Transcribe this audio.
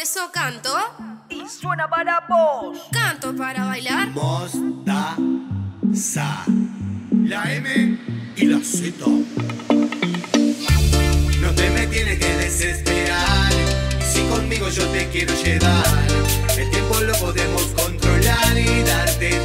eso canto. Y suena para vos. Canto para bailar. Mostaza. La M y la Z. No te me tienes que desesperar. Y si conmigo yo te quiero llevar, el tiempo lo podemos controlar y darte